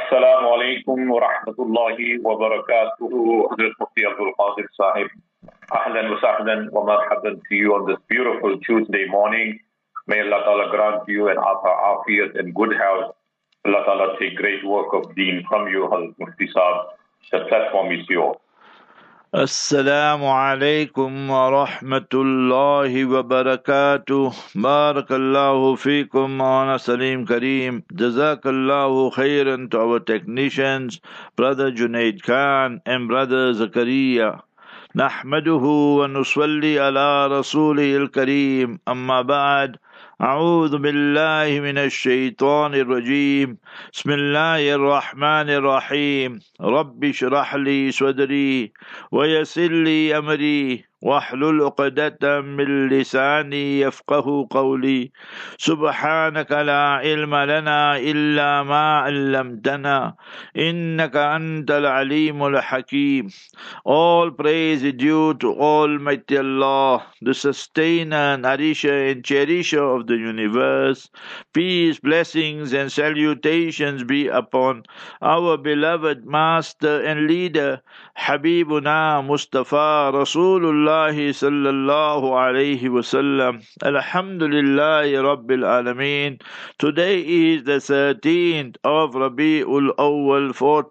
Assalamu alaikum wa rahmatullahi wa barakatuhu. Hazrat Mufti Abdul Qadir Sahib. Ahlan wa sahlan wa marhaban to you on this beautiful Tuesday morning. May Allah Ta'ala grant you an afiyat and good health. Allah Ta'ala take great work of deen from you, Hazrat Mufti Sahib. The platform is yours. السلام عليكم ورحمة الله وبركاته بارك الله فيكم مولانا Salim Kareem. Jazakallahu khairan to our technicians, Brother Junaid Khan and Brother Zakaria. نحمده ونصلي على رسوله الكريم أما بعد أعوذ بالله من الشيطان الرجيم بسم الله الرحمن الرحيم رب اشرح لي صدري ويسر لي أمري واحلل عقدة من لساني يفقه قولي سبحانك لا علم لنا إلا ما علمتنا إنك أنت العليم الحكيم. All praise is due to Almighty Allah, the sustainer, nourisher and cherisher of the universe. Peace, blessings and salutations be upon our beloved master and leader Habibuna Mustafa Rasulullah sallallahu alayhi wasallam. Alhamdulillahi Rabbil Alameen. Today is the 13th of Rabi'ul Awwal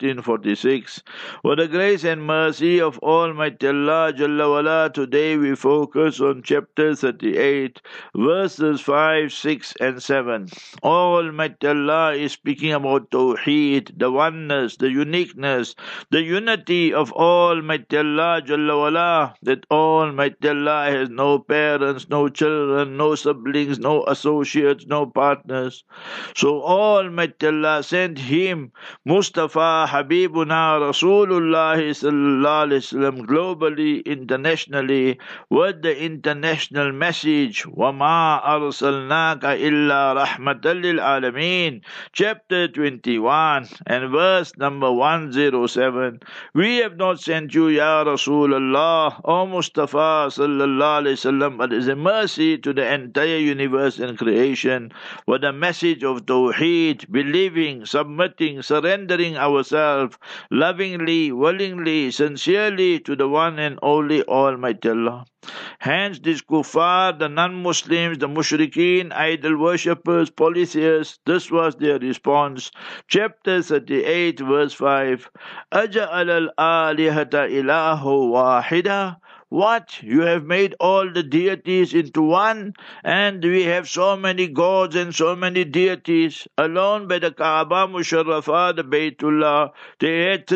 1446. With the grace and mercy of Almighty Allah Jalla wala, today we focus on chapter 38, verses 5, 6 and 7. Almighty Allah is speaking about Tawheed, the oneness, the uniqueness, the unity of Almighty Allah Jalla wala, that Almighty Allah has no parents, no children, no siblings, no associates, no partners. So Almighty Allah sent him, Mustafa Habibuna Rasulullah sallallahu alaihi wasallam, globally, internationally, with the international message, وَمَا أَرْسَلْنَاكَ إِلَّا رَحْمَةً لِلْعَالَمِينَ, chapter 21 and verse number 107. We have not sent you, Ya Rasulullah, O Mustafa sallallahu alaihi wasallam, but as a mercy to the entire universe and creation, with a message of Tawheed, believing, submitting, surrendering ourselves lovingly, willingly, sincerely to the one and only Almighty Allah. Hence these kuffar, the non-Muslims, the mushrikeen, idol worshippers, polytheists, this was their response. Chapter 38 verse 5. أَجَعَلَ الْآلِهَةَ إِلَهُ وَاحِدًا. What? You have made all the deities into one, and we have so many gods and so many deities. Alone by the Kaaba Musharrafah, the Baytullah, they had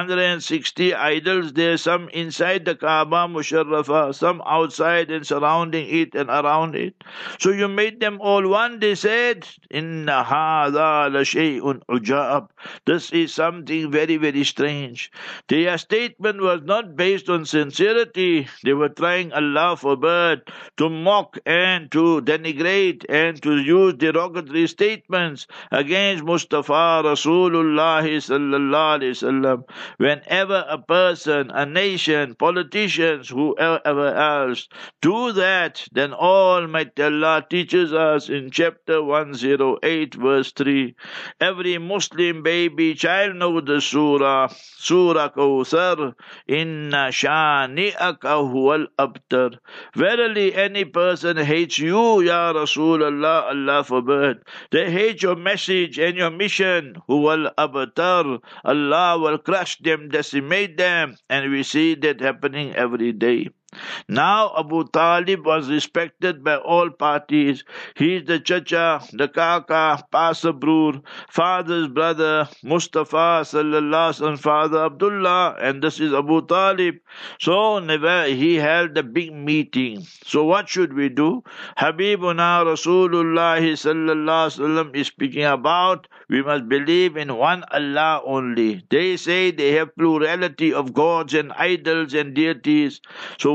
360 idols there, some inside the Kaaba Musharrafah, some outside and surrounding it and around it. So you made them all one, they said. Inna hadha la shay'un ujab. This is something very, very strange. Their statement was not based on sincerity. They were trying, Allah forbid, to mock and to denigrate and to use derogatory statements against Mustafa Rasulullah sallallahu alaihi wasallam. Whenever a person, a nation, politicians, whoever else do that, then Almighty Allah teaches us in chapter 108 verse 3. Every Muslim baby child knows the surah, Surah Kawthar, Inna shani'aka huwal abtar. Verily any person hates you, Ya Rasulullah, Allah forbid. They hate your message and your mission. Huwal abtar. Allah will crush them, decimate them, and we see that happening every day. Now Abu Talib was respected by all parties. He is the chacha, the kaka, pasabrur, father's brother, Mustafa sallallahu alaihi wasallam, father Abdullah, and this is Abu Talib. So never he held a big meeting. So what should we do? Habibuna Rasulullah sallallahu alaihi wasallam is speaking about we must believe in one Allah only. They say they have plurality of gods and idols and deities. So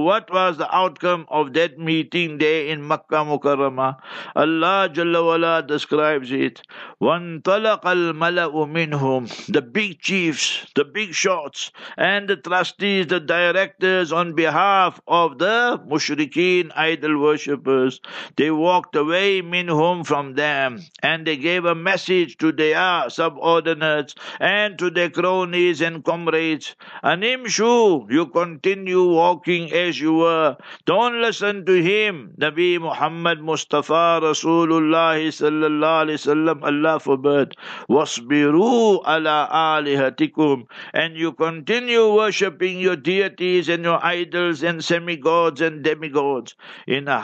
what was the outcome of that meeting there in Makkah Mukarramah? Allah Jalla wala describes it. وَانْطَلَقَ الْمَلَأُ مِنْهُمْ. The big chiefs, the big shots, and the trustees, the directors on behalf of the mushrikeen idol worshippers, they walked away minhum from them, and they gave a message to their subordinates and to their cronies and comrades. Animshu, you continue walking as you were. Don't listen to him. Nabi Muhammad Mustafa Rasulullah sallallahu alaihi wasallam, Allah forbid. Wasbiru ala alihatikum. And you continue worshipping your deities and your idols and semi-gods and demigods. Inna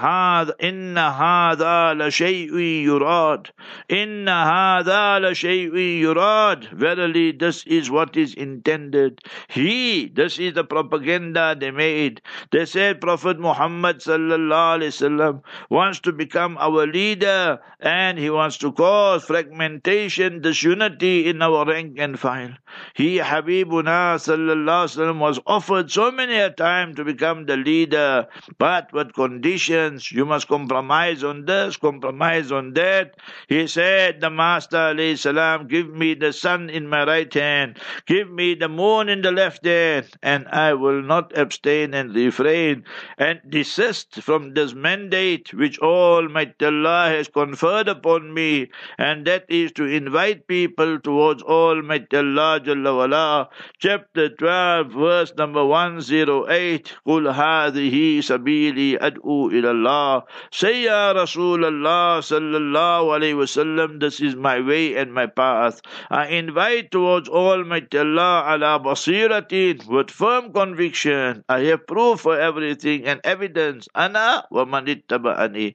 hadha la shay'un yurad. Inna hadha la shay'un yurad. Verily, this is what is intended. This is the propaganda they made. They said Prophet Muhammad sallallahu alaihi wasallam wants to become our leader, and he wants to cause fragmentation, disunity in our rank and file. Habibuna sallallahu alaihi wasallam was offered so many a time to become the leader, but with conditions. You must compromise on this, compromise on that. He said, the Master alayhi salam, give me the sun in my right hand, give me the moon in the left hand, and I will not abstain and refrain and desist from this mandate which Almighty Allah has conferred upon me, and that is to invite people towards Almighty Allah Jalla wala. Chapter 12, verse number 108. Qul hadhihi sabili ad'u ila Allah. Say, Ya Rasulullah sallallahu alayhi wasallam, this is my way and my path. I invite towards Almighty Allah ala basiratin, with firm conviction. I have proof for everything and evidence. Ana wa man ittaba'ani.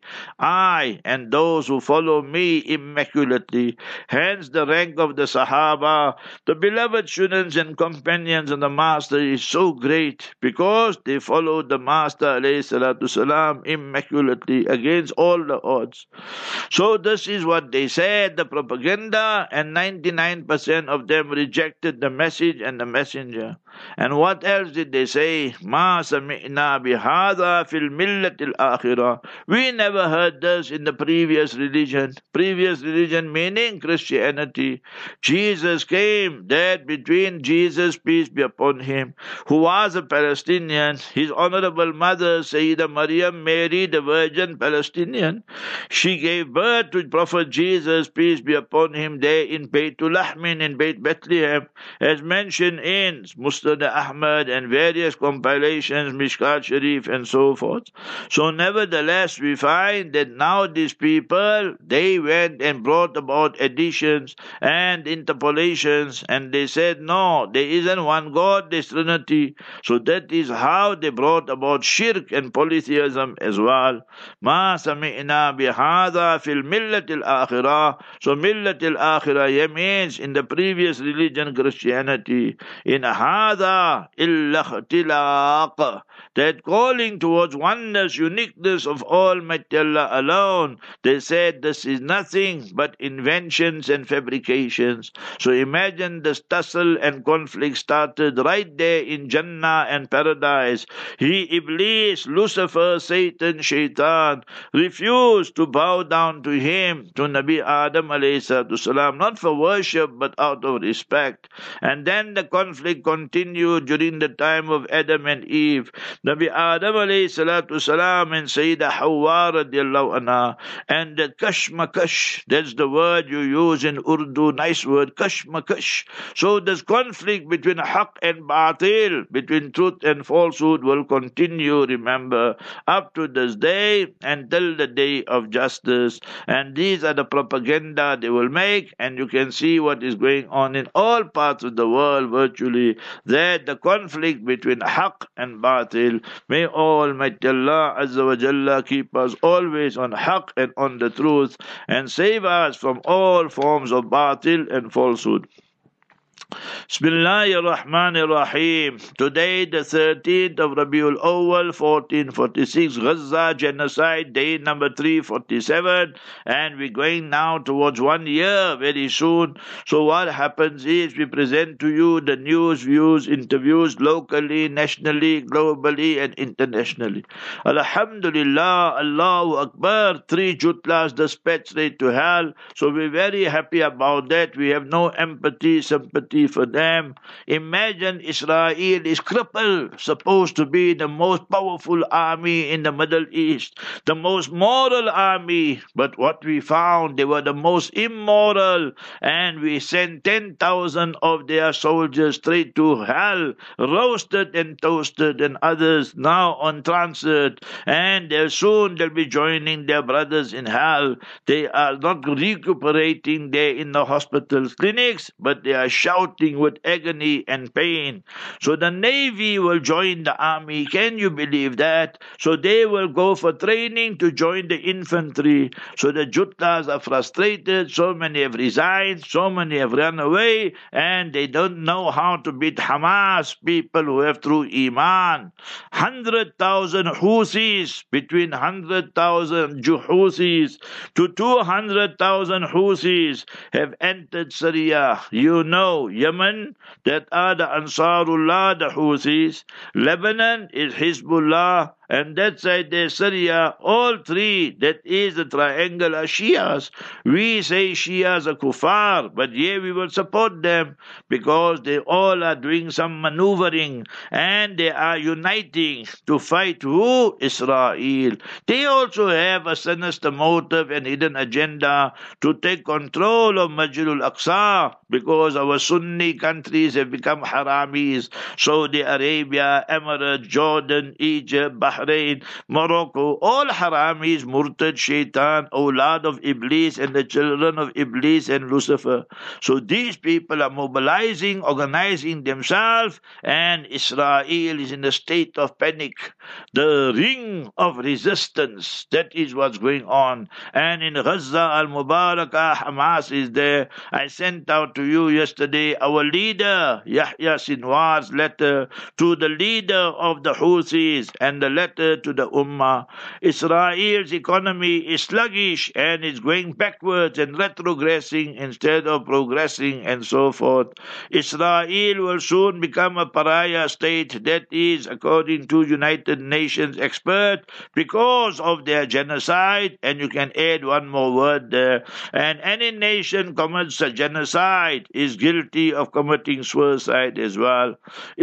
I and those who follow me immaculately. Hence the rank of the Sahaba, the beloved students and companions of the Master, is so great because they followed the Master alayhi salatu salam immaculately against all the odds. So this is what they said, the propaganda, and 99% of them rejected the message and the messenger. And what else did they say? Ma sami'na bihadha fil millatil akhirah. We never heard this in the previous religion. Previous religion meaning Christianity. Jesus came, that between Jesus, peace be upon him, who was a Palestinian, his honorable mother, Sayyidah Maryam Mary, the Virgin Palestinian, she gave birth to Prophet Jesus, peace be upon him, there in Baytul Lahmin, in Bayt Bethlehem, as mentioned in Musnad Ahmad and various compilations, Mishkat Sharif and so forth. So nevertheless, we find that now these people, they went and brought about additions and interpolations, and they said, no, there isn't one God, there's Trinity. So that is how they brought about shirk and polytheism as well. Ma sami'na bihadha fil millatil akhirah. So millatil akhirah means in the previous religion, Christianity. In hadha illa ikhtilaq. That calling towards oneness, uniqueness of Almighty Allah alone. They said this is nothing but inventions and fabrications. So imagine this tussle and conflict started right there in Jannah and paradise. Iblis, Lucifer, Satan, Shaitan refused to bow down to him, to Nabi Adam alayhi salatu salam, not for worship but out of respect. And then the conflict continued during the time of Adam and Eve. Nabi Adam alayhi salatu salam and Sayyidah Hawa radiallahu anha, and the kashmakash, that's the word you use in Urdu, nice word, kashmakash. So this conflict between haq and batil, between truth and falsehood, will continue, remember, up to this day until the day of justice. And these are the propaganda they will make, and you can see what is going on in all parts of the world virtually, that the conflict between haq and batil. May Almighty Allah Azza wa Jalla keep us always on haq and on the truth, and save us from all forms of batil and falsehood. Bismillahir Rahmanir Rahim. Today, the 13th of Rabiul Awwal, 1446, Gaza genocide, day number 347, and we're going now towards 1 year very soon. So what happens is we present to you the news, views, interviews locally, nationally, globally, and internationally. Alhamdulillah, Allahu Akbar, 3 jutlas dispatched straight to hell. So we're very happy about that. We have no empathy, sympathy for them. Imagine Israel is crippled, supposed to be the most powerful army in the Middle East, the most moral army. But what we found, they were the most immoral, and we sent 10,000 of their soldiers straight to hell, roasted and toasted, and others now on transit, and soon they'll be joining their brothers in hell. They are not recuperating there in the hospitals, clinics, but they are shouting with agony and pain. So the Navy will join the army. Can you believe that? So they will go for training to join the infantry. So the Jutlas are frustrated. So many have resigned. So many have run away. And they don't know how to beat Hamas, people who have true Iman. 100,000 Houthis, between 100,000 Houthis to 200,000 Houthis have entered Syria. You know, Yemen, that are the Ansarullah, the Houthis. Lebanon is Hezbollah. And that side there's Syria. All three, that is the triangle, are Shias. We say Shias are kuffar, but yeah, we will support them because they all are doing some maneuvering and they are uniting to fight who? Israel. They also have a sinister motive and hidden agenda to take control of Masjid al-Aqsa because our Sunni countries have become haramis. Saudi Arabia, Emirates, Jordan, Egypt, Bahrain, Morocco, all haramis, murtad, shaitan, awlad of Iblis and the children of Iblis and Lucifer. So these people are mobilizing, organizing themselves, and Israel is in a state of panic. The ring of resistance, that is what's going on. And in Gaza al-Mubarakah, Hamas is there. I sent out to you yesterday our leader, Yahya Sinwar's letter to the leader of the Houthis and the letter to the Ummah. Israel's economy is sluggish and is going backwards and retrogressing instead of progressing and so forth. Israel will soon become a pariah state, that is, according to United Nations experts, because of their genocide, and you can add one more word there. And any nation commits a genocide is guilty of committing suicide as well.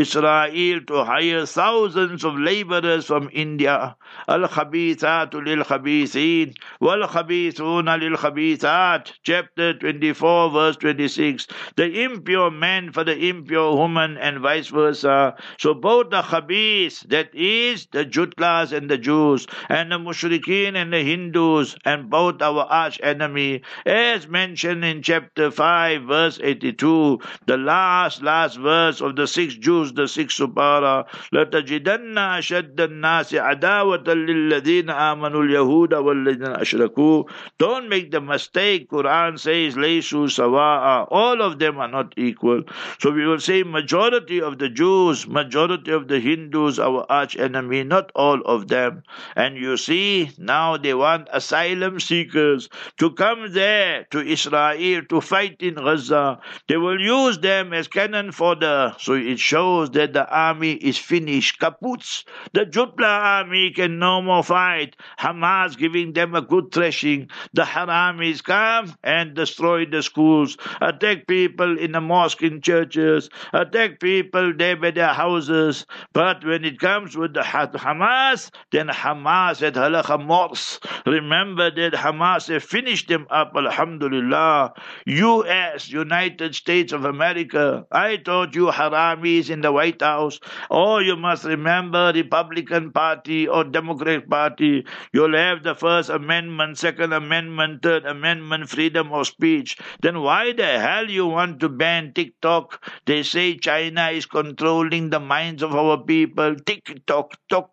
Israel to hire thousands of laborers from India. Al-Khabithatu lil-Khabithin, wal-Khabithuna lil-Khabithat. Chapter 24, verse 26. The impure man for the impure woman and vice versa. So both the Khabith, that is the Jutlas and the Jews, and the Mushrikeen and the Hindus, and both our arch enemy, as mentioned in chapter 5, verse 82, the last verse of the 6 Jews, the 6 Supara. لَتَجِدَنَّ أَشَدَّ النَّاسِ عَدَاوَةً لِلَّذِينَ آمَنُوا الْيَهُودَ وَالَّذِينَ أَشْرَكُوا. Don't make the mistake. Quran says, لَيْسُوا سَوَاءً. All of them are not equal. So we will say majority of the Jews, majority of the Hindus, our arch enemy, not all of them. And you see, now they want asylum seekers to come there to Israel to fight in Gaza. They will use them as cannon fodder. So it shows that the army is finished. Kaputs. The Jutla army can no more fight. Hamas giving them a good thrashing. The Haramis come and destroy the schools, attack people in the mosque, in churches, attack people there by their houses. But when it comes with the Hamas, then Hamas had halakha mors. Remember that Hamas have finished them up, alhamdulillah. U.S., United States of America, I told you haramis in the White House. Oh, you must remember Republican Party or Democrat Party. You'll have the First Amendment, Second Amendment, Third Amendment, freedom of speech. Then why the hell you want to ban TikTok? They say China is controlling the minds of our people. TikTok,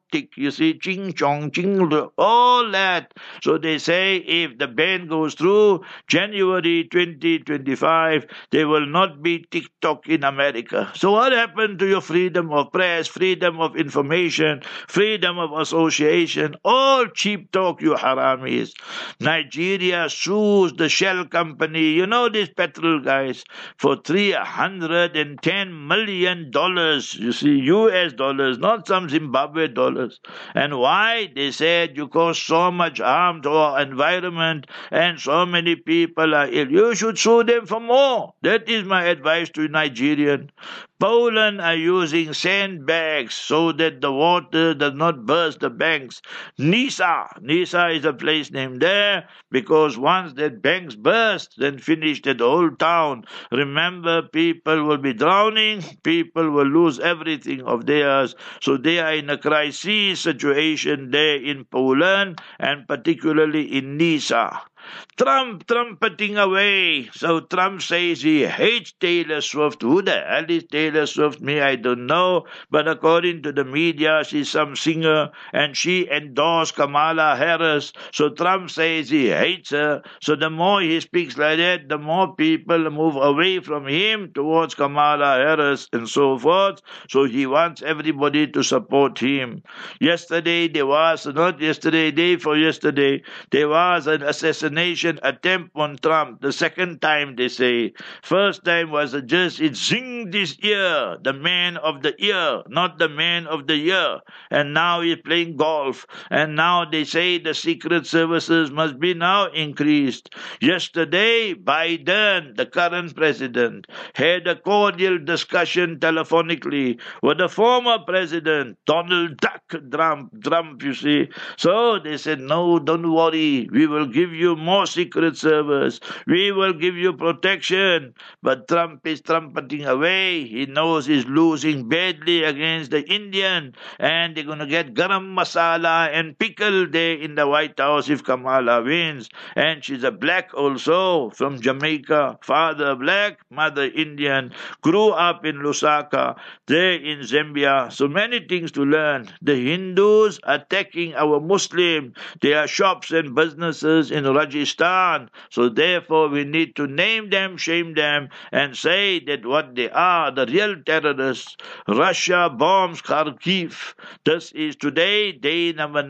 arithmetic, you see, ching chong, ching, all that. So they say if the ban goes through January 2025, there will not be TikTok in America. So what happened to your freedom of press, freedom of information, freedom of association? All cheap talk, you haramis. Nigeria sues the Shell company, you know these petrol guys, for $310 million, you see, US dollars, not some Zimbabwe dollars. And why? They said you cause so much harm to our environment and so many people are ill. You should sue them for more. That is my advice to Nigerian. Poland are using sandbags so that the water does not burst the banks. Nisa is a place named there because once that banks burst, then finished that whole town. Remember, people will be drowning, people will lose everything of theirs. So they are in a crisis situation there in Poland and particularly in Nisa. Trumpeting away. So Trump says he hates Taylor Swift. Who the hell is Taylor Swift? Me, I don't know. But according to the media, she's some singer and she endorsed Kamala Harris. So Trump says he hates her. So the more he speaks like that, the more people move away from him towards Kamala Harris and so forth. So he wants everybody to support him. Yesterday, there was an assassination attempt on Trump. The second time, they say. First time was just it zinged this ear, the man of the year, not the man of the year. And now he's playing golf. And now they say the secret services must be now increased. Yesterday, Biden, the current president, had a cordial discussion telephonically with the former president, Donald Duck Trump, you see. So they said, no, don't worry. We will give you more secret service. We will give you protection. But Trump is trumpeting away. He knows he's losing badly against the Indian. And they're going to get garam masala and pickle there in the White House if Kamala wins. And she's a black also from Jamaica. Father black, mother Indian. Grew up in Lusaka, there in Zambia. So many things to learn. The Hindus attacking our Muslim. There are shops and businesses in Rajasthan. So therefore we need to name them, shame them, and say that what they are, the real terrorists. Russia bombs Kharkiv. This is today, day number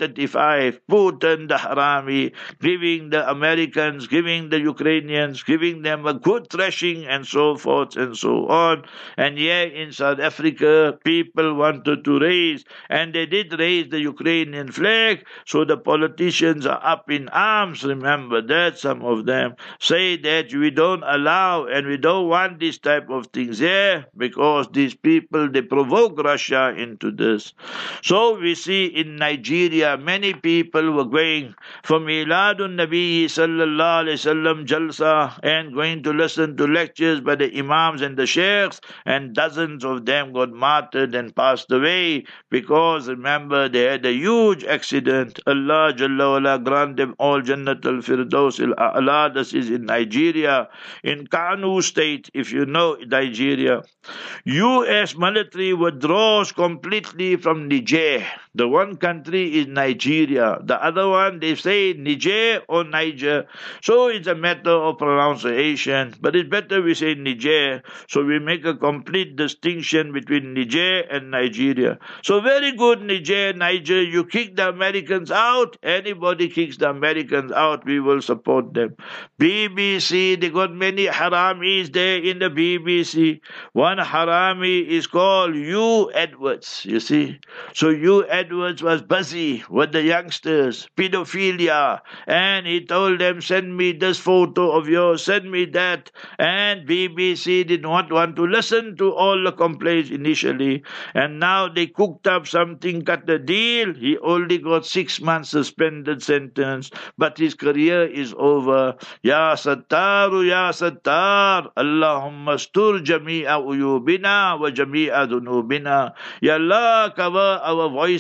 935. Putin the Harami, giving the Americans, giving the Ukrainians, giving them a good thrashing and so forth and so on. And here in South Africa, people wanted to raise, and they did raise the Ukrainian flag, so the politicians are up in arms. Remember that, some of them say that we don't allow and we don't want this type of things here because these people, they provoke Russia into this. So we see in Nigeria, many people were going for Miladun Nabi Sallallahu Alaihi Wasallam Jalsa and going to listen to lectures by the Imams and the Sheikhs, and dozens of them got martyred and passed away because, remember, they had a huge accident. Allah Jalla wala grant them all Jannat al-Firdaus al-A'la. This is in Nigeria, in Kano state, if you know Nigeria. U.S. military withdraws completely from Niger. The one country is Nigeria. The other one, they say Niger or Niger. So it's a matter of pronunciation. But it's better we say Niger. So we make a complete distinction between Niger and Nigeria. So very good, Niger. You kick the Americans out. Anybody kicks the Americans out, we will support them. BBC, they got many haramis there in the BBC. One harami is called Hugh Edwards, you see. So Hugh Edwards was busy with the youngsters, pedophilia, and he told them, send me this photo of yours, send me that. And BBC did not want to listen to all the complaints initially. And now they cooked up something, cut the deal. He only got 6 months suspended sentence, but his career is over. Ya Sattaru, Ya Sattar, Allahumma stur jami'a uyubina wa jami'a dunubina. Ya Allah, cover our voice,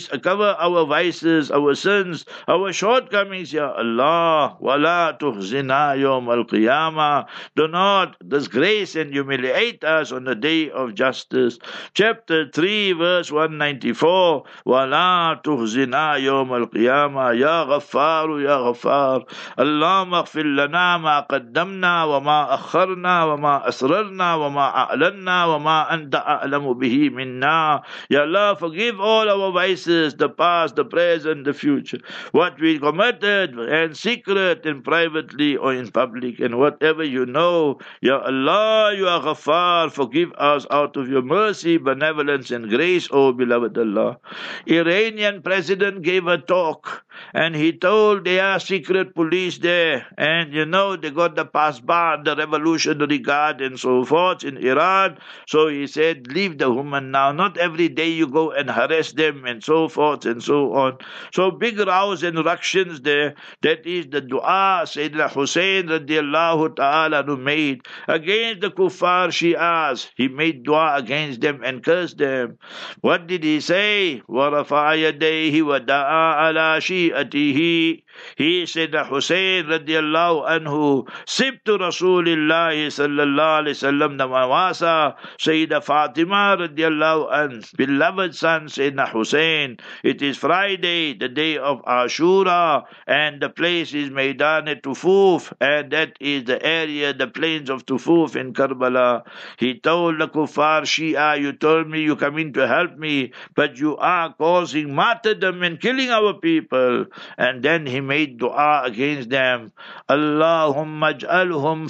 cover our vices, our sins, our shortcomings, Ya Allah. وَلَا تُخْزِنَا يَوْمَ الْقِيَامَةِ. Do not disgrace and humiliate us on the day of justice. Chapter 3, verse 194. وَلَا تُخْزِنَا يَوْمَ الْقِيَامَةِ يَا غَفَّارُ يَا غَفَّارُ. اللهم اغفر لنا ما قدمنا وما أخرنا وما أسررنا وما أعلنا وما أنت أعلم به منا. Ya Allah, forgive all our vices, the past, the present, the future, what we committed and secret and privately or in public, and whatever you know. Ya Allah, you are Ghaffar, forgive us out of your mercy, benevolence and grace, O beloved Allah. Iranian president gave a talk and he told there are secret police there, and they got the Pasban, the Revolutionary Guard and so forth in Iran. So he said, leave the woman now, not every day you go and harass them and so forth and so on. So big rows and ructions there. That is the dua Sayyidina Hussein radiallahu ta'ala who made against the kuffar Shi'as. He made dua against them and cursed them. What did he say? وَرَفَعَ يَدَيْهِ وَدَعَى عَلَى شِيئَتِهِ. He said that Hussein radiallahu anhu sibtu Rasulillahi sallallahu alayhi wasallam namawasa Sayyidah Fatima radiallahu anhu, beloved son Sayyidina Hussein. It is Friday, the day of Ashura, and the place is Maidan-e-Tufuf, and that is the area, the plains of Tufuf in Karbala. He told the kuffar Shia, you told me you come in to help me, but you are causing martyrdom and killing our people. And then he made dua against them. Allahumma aj'alhum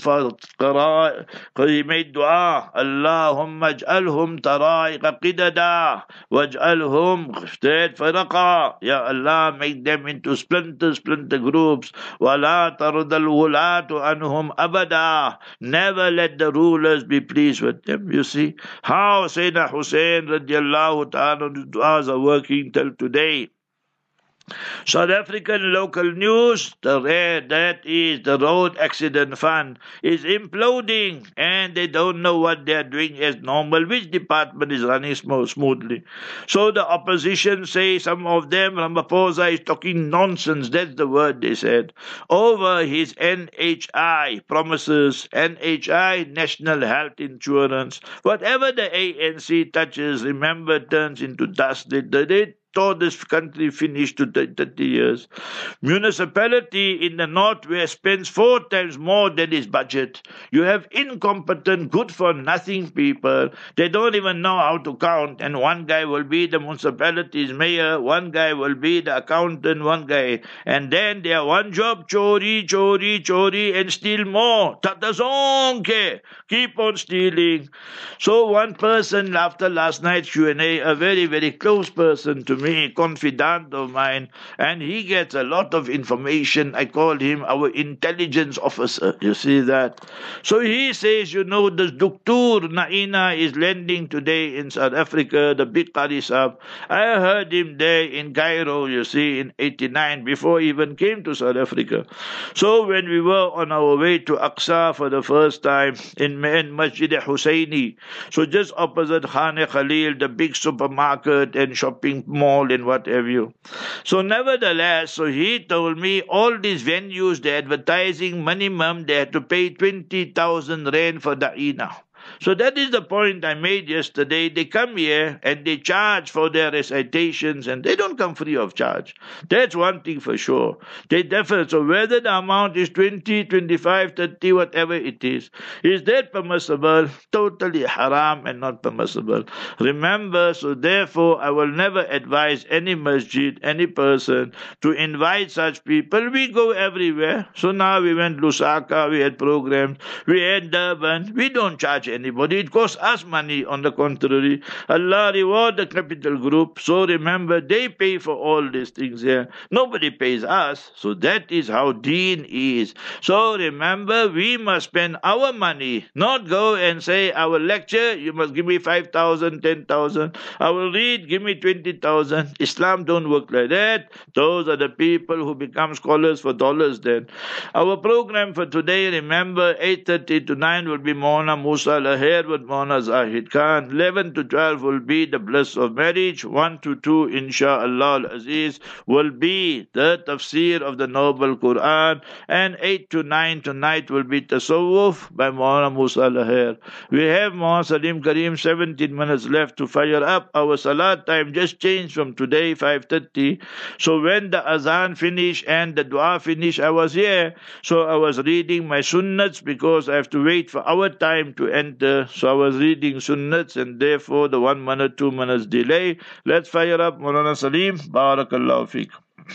he made dua. Allahumma aj'alhum tara'iqa qidada waj'alhum faraqa. Ya Allah, make them into splinter groups. Wala tardal wulatu anhum abada. Never let the rulers be pleased with them. You see how Sayyidina Hussein radiallahu ta'ala du'as are working till today. South African local news, that is the road accident fund, is imploding, and they don't know what they are doing as normal, which department is running smoothly. So the opposition say, some of them, Ramaphosa is talking nonsense, that's the word they said, over his NHI promises, NHI, National Health Insurance. Whatever the ANC touches, remember, turns into dust. They thought this country finished to 30 years. Municipality in the northwest spends 4 times more than its budget. You have incompetent, good-for-nothing people. They don't even know how to count, and one guy will be the municipality's mayor, one guy will be the accountant, one guy, and then they are one job, chori, and steal more. Tatazonke, keep on stealing. So one person, after last night's Q&A, a very, very close person to me, confidant of mine, and he gets a lot of information. I call him our intelligence officer. You see that? So he says, the Dr. Naina is landing today in South Africa, the big Qari Sahib. I heard him there in Cairo, you see, in 89, before he even came to South Africa. So when we were on our way to Aqsa for the first time in Masjid Husseini, so just opposite Khan Khalil, the big supermarket and shopping mall and what have you. So nevertheless, so he told me all these venues, the advertising minimum, they had to pay 20,000 rand for da'ina. So that is the point I made yesterday. They come here and they charge for their recitations, and they don't come free of charge. That's one thing for sure. They definitely. So whether the amount is 20, 25, 30, whatever it is that permissible? Totally haram and not permissible. Remember, so therefore I will never advise any masjid, any person to invite such people. We go everywhere. So now we went Lusaka, we had programs, we had Durban. We don't charge anybody. It costs us money. On the contrary, Allah reward the capital group. So remember, they pay for all these things here. Nobody pays us. So that is how deen is. So remember, we must spend our money, not go and say, I will lecture, you must give me 5,000, 10,000. I will read, give me 20,000. Islam don't work like that. Those are the people who become scholars for dollars then. Our program for today, remember, 8:30 to 9 will be Maulana Musa Lahir with Maulana Zahid Khan. 11 to 12 will be the bliss of marriage. 1 to 2, inshallah al-Aziz, will be the tafsir of the Noble Quran. And 8 to 9 tonight will be tasawwuf by Maulana Musa Lahir. We have Maulana Salim Kareem 17 minutes left to fire up. Our salat time just changed from today 5:30. So when the azan finished and the dua finished, I was here. So I was reading my sunnats because I have to wait for our time to enter. So I was reading sunnats and therefore the 1 minute, 2 minutes delay. Let's fire up Maulana Salim. Barakallahu feek.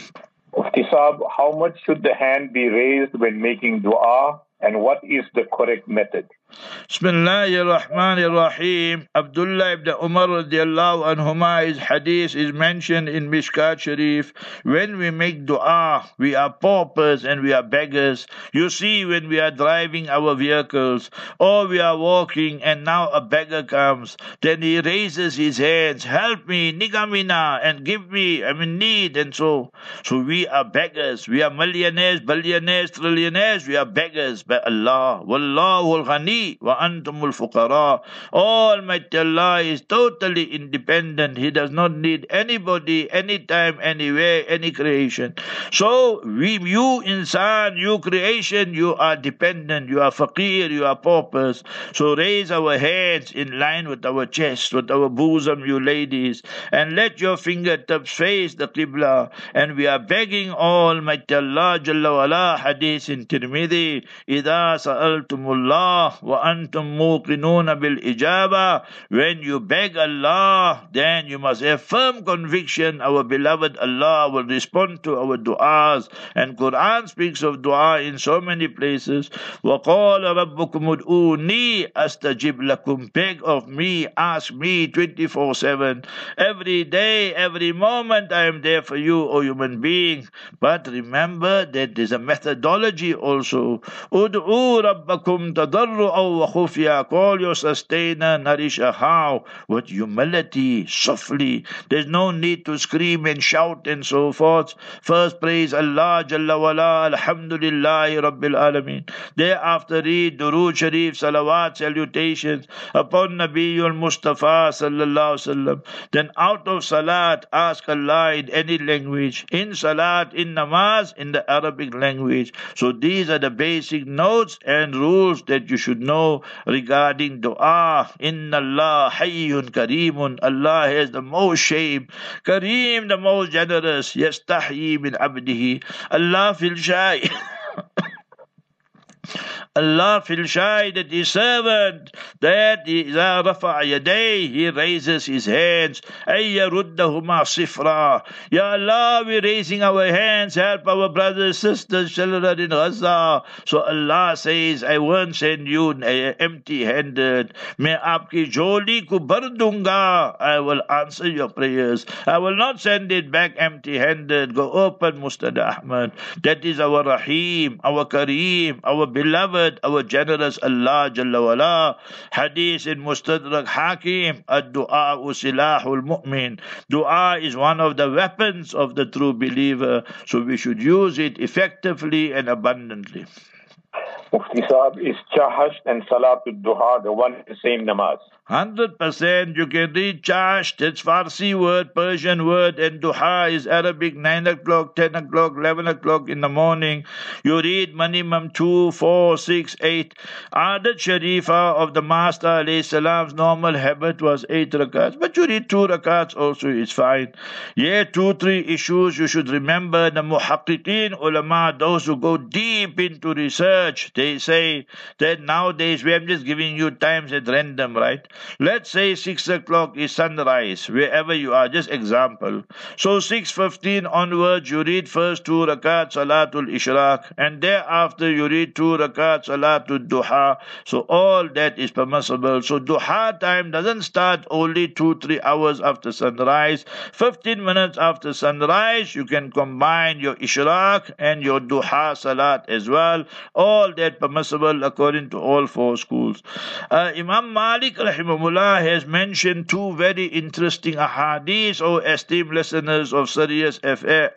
Mufti Saab, how much should the hand be raised when making dua, and what is the correct method? Bismillahir Rahmanir Rahim. Abdullah ibn Umar radiallahu anhuma, his hadith is mentioned in Mishkat Sharif. When we make dua, we are paupers and we are beggars. You see, when we are driving our vehicles or we are walking and now a beggar comes, then he raises his hands, help me, nigamina, and give me, I'm in need, and so. So we are beggars. We are millionaires, billionaires, trillionaires. We are beggars by Allah. Wallahu al-ghani wa antumul fuqara. Almighty Allah is totally independent. He does not need anybody, anytime, anywhere, any creation. So you insan, you creation, you are dependent, you are faqir, you are paupers. So raise our heads in line with our chest, with our bosom, you ladies, and let your fingertips face the Qibla. And we are begging Almighty Allah Jalla wala, hadith in Tirmidhi, إِذَا سَأَلْتُمُ اللَّهِ وَأَنْتُمْ مُوقِنُونَ بِالْإِجَابَةِ. When you beg Allah, then you must have firm conviction our beloved Allah will respond to our du'as. And Quran speaks of dua in so many places. وَقَالَ رَبُّكُمُ ادْعُونِي أَسْتَجِبْ لَكُمْ. Beg of me, ask me 24/7. Every day, every moment I am there for you, O human being. But remember that there's a methodology also. Ud'u rabbakum tadarru'aw wa khufya. Call your sustainer, nourisher. How? With humility, softly. There's no need to scream and shout and so forth. First praise Allah Jalla wala, alhamdulillahi rabbil alameen. Thereafter read Durood Sharif, salawat, salutations upon Nabiul Mustafa sallallahu alaihi wasallam. Then out of salat, ask Allah in any language. In salat, in namaz, in the Arabic language. So these are the basic notes and rules that you should know regarding dua. Inna Allah hayyun kareemun. Allah has the most shame. Kareem, the most generous. Yastahyi min abdihi. Allah feel shy. Allah feel shy that his servant, that إِذَا رَفَعَ يَدَيْهِ, he raises his hands. أَيَّ رُدَّهُمَا صِفْرًا. Ya Allah, we're raising our hands, help our brothers, sisters, children in Gaza. So Allah says, I won't send you empty-handed. मैं आपकी झोली को भर दूंगा. I will answer your prayers. I will not send it back empty-handed. Go open, Mustada Ahmad. That is our Rahim, our Kareem, our beloved, our generous Allah Jalla wala. Hadith in Mustadrak Hakim, ad-du'a silahul mu'min. Dua is one of the weapons of the true believer, so we should use it effectively and abundantly. Mufti Saab, is Chahash and Salatul Duha the one and the same namaz? 100%. You can read Chash, that's Farsi word, Persian word, and Duha is Arabic, 9 o'clock, 10 o'clock, 11 o'clock in the morning. You read minimum 2, 4, 6, 8. Adat Sharifa of the Master alayhi salam's normal habit was 8 rakats, but you read 2 rakats also is fine. Yeah, 2, 3 issues you should remember. The muhaqqiqeen ulama, those who go deep into research, they say that nowadays we are just giving you times at random, right? Let's say 6 o'clock is sunrise, wherever you are, just example. So 6:15 onwards, you read first 2 rakat Salatul Ishraq, and thereafter you read 2 rakat Salatul Duha. So all that is permissible. So Duha time doesn't start only 2-3 hours after sunrise. 15 minutes after sunrise, you can combine your Ishraq and your Duha Salat as well. All that that permissible according to all four schools. Imam Malik rahimahullah has mentioned two very interesting ahadith, O esteemed listeners of Sirius FA,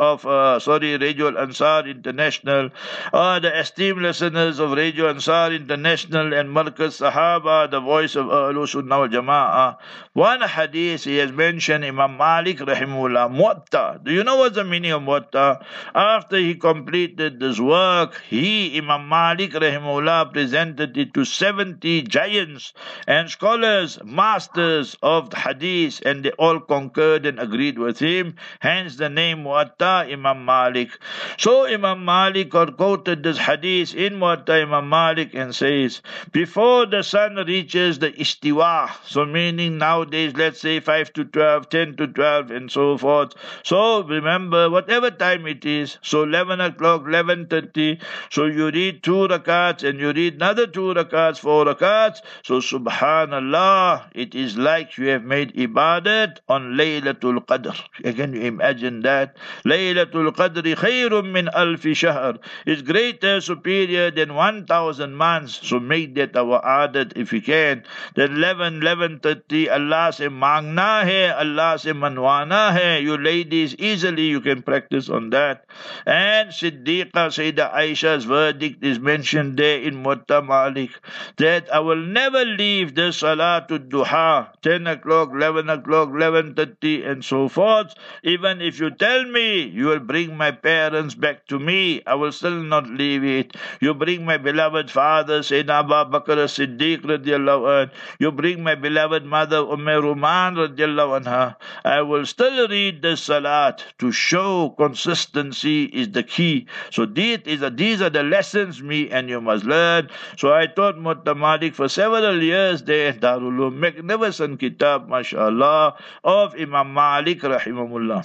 Radio Ansar International, the esteemed listeners of Radio Ansar International and Markaz Sahaba, the voice of Ahlus Sunnah wal Jama'ah. One hadith he has mentioned, Imam Malik rahimahullah, Muwatta. Do you know what's the meaning of Muwatta? After he completed this work, Imam Malik rahimahullah, presented it to 70 giants and scholars, masters of the hadith, and they all concurred and agreed with him. Hence the name Muwatta Imam Malik. So Imam Malik quoted this hadith in Muwatta Imam Malik and says, before the sun reaches the istiwa, so meaning nowadays, let's say 5 to 12, 10 to 12, and so forth. So remember, whatever time it is, so 11 o'clock, 11:30, so you read 2 rakats and you read another 2 rakats, 4 rakats. So subhanallah, it is like you have made ibadat on Laylatul Qadr. Can you imagine that? Laylatul Qadr khayrun min alfi shahr is greater, superior than 1,000 months. So make that our adat if you can. Then 11:30, Allah se mangna hai, Allah se manwana hai. You ladies, easily you can practice on that. And Siddiqa Sayyidah Aisha's verdict is mentioned there in Muwatta Malik, that I will never leave the Salatul Duha, 10 o'clock, 11 o'clock, 11:30, and so forth. Even if you tell me you will bring my parents back to me, I will still not leave it. You bring my beloved father, Sayyidina Abu Bakr as-Siddiq radiallahu anh, you bring my beloved mother, Ruman radiallahu anha, I will still read the Salat. To show consistency is the key. So these are the lessons me and you must learn. So I taught Muwatta Malik for several years there at Darul Uloom. Magnificent kitab, mashallah, of Imam Malik rahimahullah.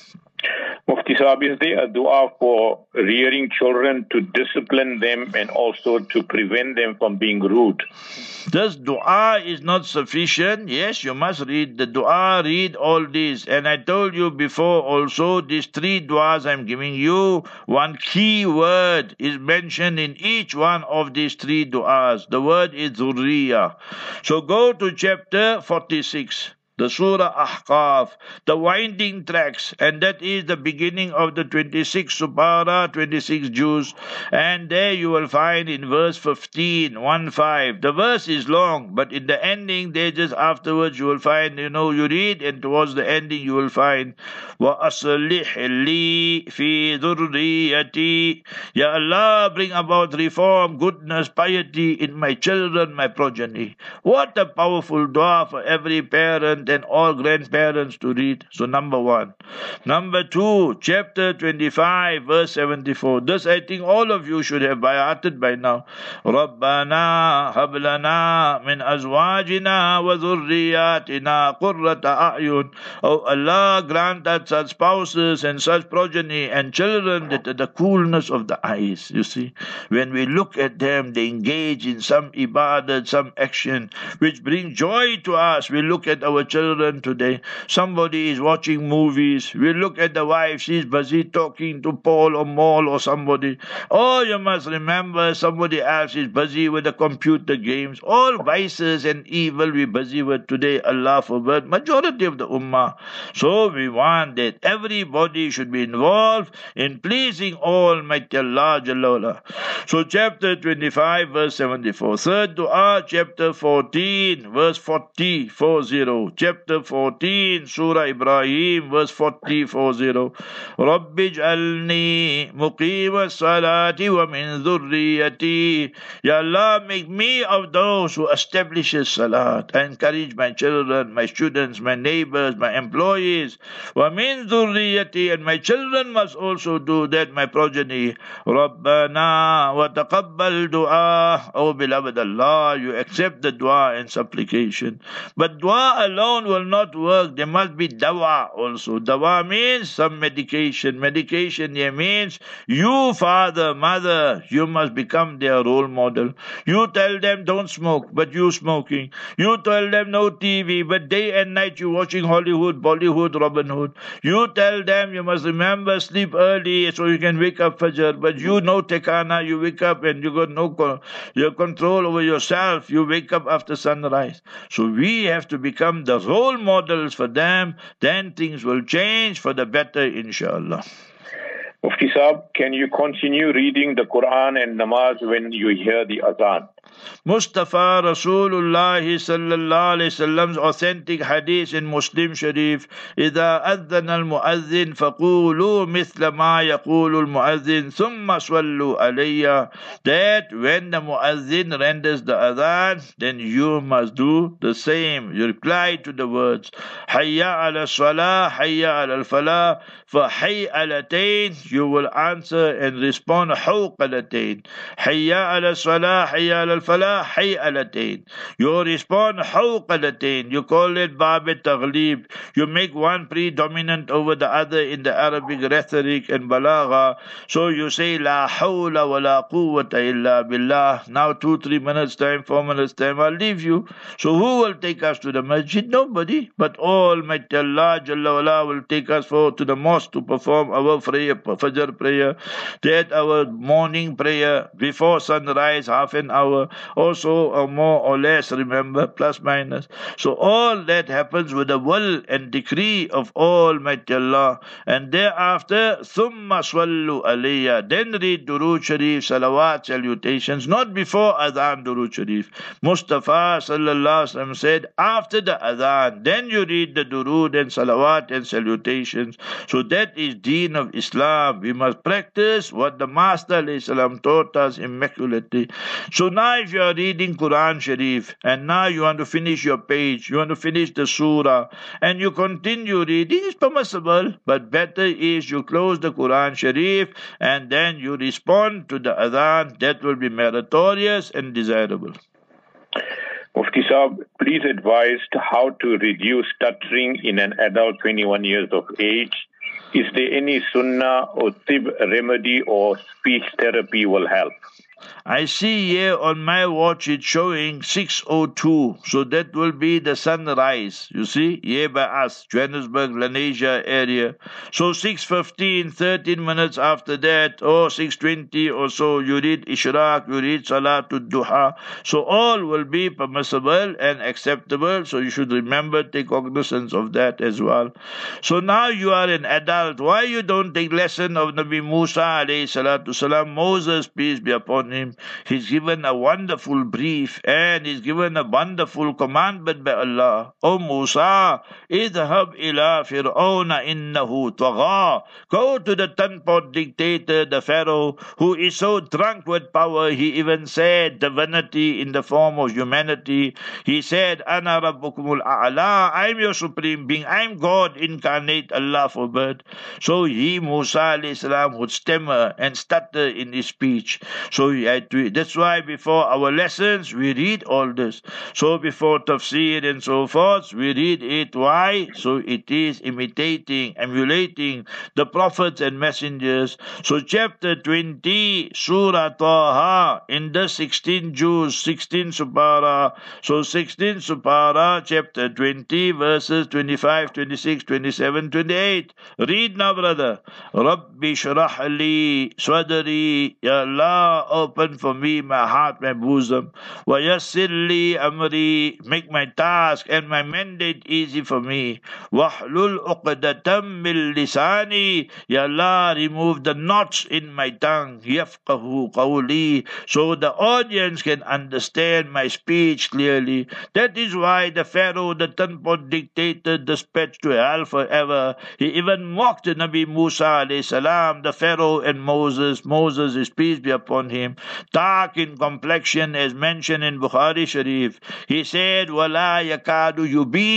Mufti Sahib, is there a dua for rearing children to discipline them and also to prevent them from being rude? This dua is not sufficient. Yes, you must read the dua, read all this. And I told you before also, these 3 duas I'm giving you, one key word is mentioned in each one of these 3 duas. The word is dhurriya. So go to chapter 46. The Surah Ahqaf, the winding tracks, and that is the beginning of the 26th Subara, 26 Juz, and there you will find in verse 15, 1-5. The verse is long, but in the ending, there just afterwards you will find, you read, and towards the ending you will find, وَأَصْلِحْ لِي فِي ذُرِّيَّتِي. Ya Allah, bring about reform, goodness, piety in my children, my progeny. What a powerful dua for every parent and all grandparents to read. So number 1. Number 2, chapter 25, verse 74. This I think all of you should have bayated by now. رَبَّنَا هَبْ لَنَا مِنْ أَزْوَاجِنَا وَذُرِّيَّاتِنَا قُرَّةَ أَعْيُنٍ. Oh Allah, grant us such spouses and such progeny and children that are the coolness of the eyes. You see, when we look at them, they engage in some ibadat, some action which bring joy to us. We look at our children today. Somebody is watching movies. We look at the wife. She's busy talking to Paul or Maul or somebody. Oh, you must remember somebody else is busy with the computer games. All vices and evil we're busy with today. Allah forbid. Majority of the ummah. So we want that everybody should be involved in pleasing Almighty Allah Jalla wala. So chapter 25 verse 74. Third dua, chapter 14 verse 40. Chapter 14, Surah Ibrahim, verse 40. Rabbi ij'alni muqima salati wa min dhurriyati. Ya Allah, make me of those who establishes salat. I encourage my children, my students, my neighbors, my employees. Wa min dhurriyati, and my children must also do that, my progeny. Rabbana wa taqabbal dua. Oh beloved Allah, you accept the dua and supplication. But dua alone alone will not work. There must be dawa also. Dawa means some medication. Medication here means you, father, mother, you must become their role model. You tell them don't smoke, but you smoking. You tell them no TV, but day and night you watching Hollywood, Bollywood, Robin Hood. You tell them you must remember sleep early so you can wake up Fajr, but you know Tekana, you wake up and you got no your control over yourself. You wake up after sunrise. So we have to become the role models for them. Then things will change for the better, inshallah. Mufti Saab, can you continue reading the Quran and Namaz when you hear the Azan? Mustafa Rasulullah sallallahu alayhi wasallam's authentic hadith in Muslim Sharif, إذا أذن المؤذن فقولوا مثل ما يقول المؤذن ثم صلوا علي. That when the muazzin renders the adhan, then you must do the same. You reply to the words Hayya ala salah, Hayya ala falah. For Hayyalatain, you will answer and respond Hawqalatain. Hayya ala salah, Hayya ala falah, Hayyalatain. You respond Hawqalatain. You call it Bab Taghlib. You make one predominant over the other in the Arabic rhetoric and balagha. So you say La hawla wa la quwwata illa billah. Now 2-3 minutes time, 4 minutes time, I'll leave you. So who will take us to the masjid? Nobody. But Almighty Allah Jalla wala will take us to the mosque to perform our prayer, Fajr prayer, that our morning prayer before sunrise, half an hour, also or more or less, remember, plus minus. So all that happens with the will and decree of Almighty Allah. And thereafter, Thumma Swallu Aliyya, then read Durood Sharif, Salawat, salutations, not before Adhan Durood Sharif. Mustafa Sallallahu Alaihi Wasallam said, after the Adhan, then you read the Durood and Salawat and salutations. So that is Deen of Islam. We must practice what the Master ﷺ taught us immaculately. So now if you are reading Quran Sharif and now you want to finish your page, you want to finish the surah and you continue reading, it's permissible, but better is you close the Quran Sharif and then you respond to the adhan. That will be meritorious and desirable. Mufti Saab, please advise how to reduce stuttering in an adult 21 years of age. Is there any sunnah or tib remedy or speech therapy will help? I see here on my watch it's showing 6:02, so that will be the sunrise. You see, here by us, Johannesburg, Lenasia area. So 6:15, 13 minutes after that, or 6:20 or so, you read Ishraq, you read Salatul Duha. So all will be permissible and acceptable. So you should remember, take cognizance of that as well. So now you are an adult. Why you don't take lesson of Nabi Musa alayhi salatu salam, Moses, peace be upon him? He's given a wonderful brief and he's given a wonderful commandment by Allah. O Musa, idhab ila fir'auna innahu tagha. Go to the ten-pot dictator, the Pharaoh, who is so drunk with power, he even said divinity in the form of humanity. He said, Ana rabbukumul a'la, I'm your supreme being, I'm God incarnate, Allah forbid. So he, Musa alayhi salam, would stammer and stutter in his speech. So that's why before our lessons we read all this. So before tafsir and so forth we read it. Why? So it is imitating, emulating the prophets and messengers. So chapter 20 Surah Taha in the 16 Juz, 16 Supara. So 16 Supara chapter 20 verses 25, 26, 27, 28. Read now, brother. Rabbi shrah li sadri, Ya Allah, open for me my heart, my bosom. Wa yassir li amri, make my task and my mandate easy for me. Wahlul uqdatam min lisani, Ya Allah, remove the knots in my tongue. Yafqahu qawli, so the audience can understand my speech clearly. That is why the Pharaoh, the ten-pot dictator, dispatched to hell forever. He even mocked the Nabi Musa alayhi salam, the Pharaoh and Moses. Moses, his peace be upon him, dark in complexion as mentioned in Bukhari Sharif. He said, Wala yakadu yubin,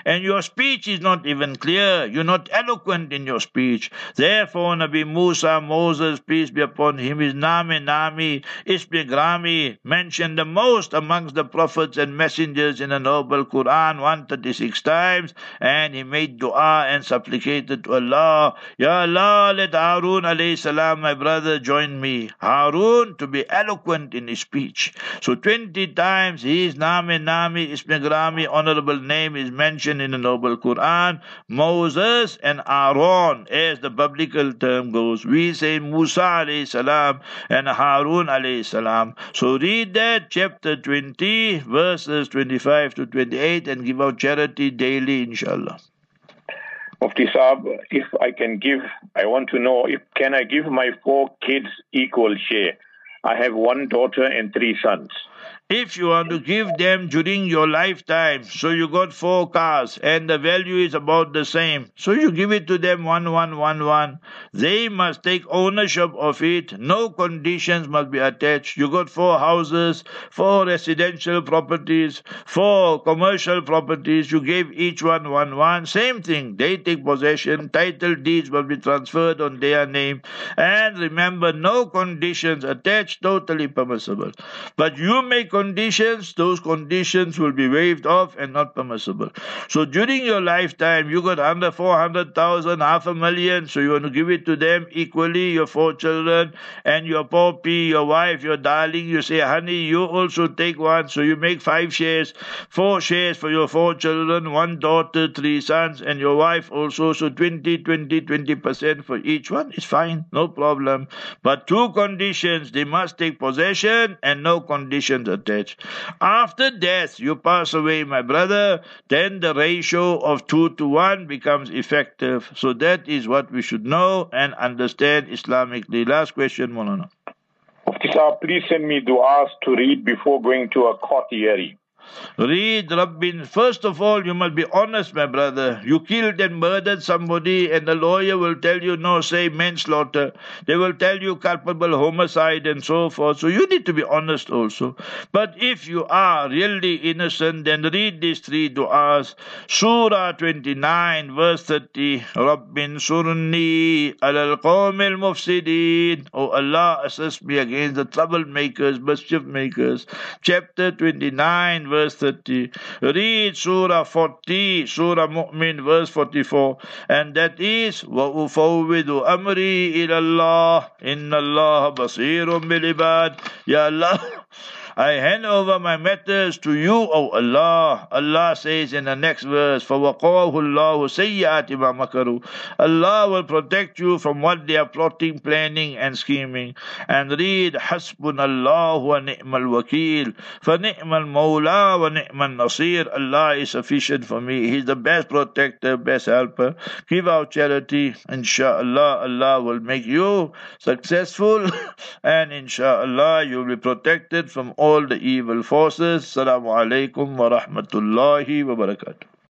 and your speech is not even clear. You're not eloquent in your speech. Therefore, Nabi Musa, Moses, peace be upon him, his Nami, Ismi Grami, mentioned the most amongst the prophets and messengers in the noble Quran 136 times, and he made dua and supplicated to Allah, Ya Allah, let Harun alayhi salam, my brother, join me. Harun to be eloquent in his speech. So 20 times his Nami, Ismi Grami, honorable name is mentioned in the noble Quran. Moses and Aaron, as the biblical term goes. We say Musa alayhi salam and Harun alayhi salam. So read that chapter 20 verses 25 to 28 and give out charity daily, inshallah. Mufti Saab, if I can give, I want to know, can I give my 4 kids equal share? I have 1 daughter and 3 sons. If you want to give them during your lifetime, so you got 4 cars and the value is about the same, so you give it to them 1. They must take ownership of it. No conditions must be attached. You got 4 houses, 4 residential properties, 4 commercial properties. You gave each one 1. Same thing. They take possession. Title deeds must be transferred on their name. And remember, no conditions attached. Totally permissible. But you make conditions, those conditions will be waived off and not permissible. So during your lifetime, you got under 400,000, 500,000, so you want to give it to them equally, your 4 children, and your poppy, your wife, your darling, you say, honey, you also take 1, so you make 5 shares, 4 shares for your 4 children, 1 daughter, 3 sons, and your wife also, so 20% for each one is fine, no problem. But 2 conditions, they must take possession and no conditions attached. After death, you pass away, my brother, then the ratio of 2 to 1 becomes effective. So that is what we should know and understand Islamically. Last question, Maulana. Mufti Saab, please send me du'as to read before going to a court hearing. Read Rabbin. First of all, you must be honest, my brother. You killed and murdered somebody and the lawyer will tell you, no, say manslaughter. They will tell you culpable homicide and so forth. So you need to be honest also. But if you are really innocent, then read these 3 du'as. Surah 29, verse 30. Rabbin surni alal qawmil mufsidin. Oh Allah, assist me against the troublemakers, mischief makers. Chapter 29, verse 30. Read Surah 40, Surah Mu'min, verse 44. And that is, وَأُفَوِّدُ أَمْرِي إِلَى اللَّهِ إِنَّ اللَّهَ بَصِيرٌ بِالْعِبَادِ. Ya Allah, I hand over my matters to you, O Allah. Allah says in the next verse, فَوَقَاهُ اللَّهُ سَيِّئَاتِ مَا مَكَرُوا. Allah will protect you from what they are plotting, planning and scheming. And read, حَسْبُنَ اللَّهُ وَنِعْمَ الْوَكِيلُ فَنِعْمَ الْمَوْلَى وَنِعْمَ النَّصِيرُ. Allah is sufficient for me. He's the best protector, best helper. Give out charity. Inshallah, Allah will make you successful and inshallah you will be protected from all the evil forces. Assalamu alaikum wa rahmatullahi wa barakatuh.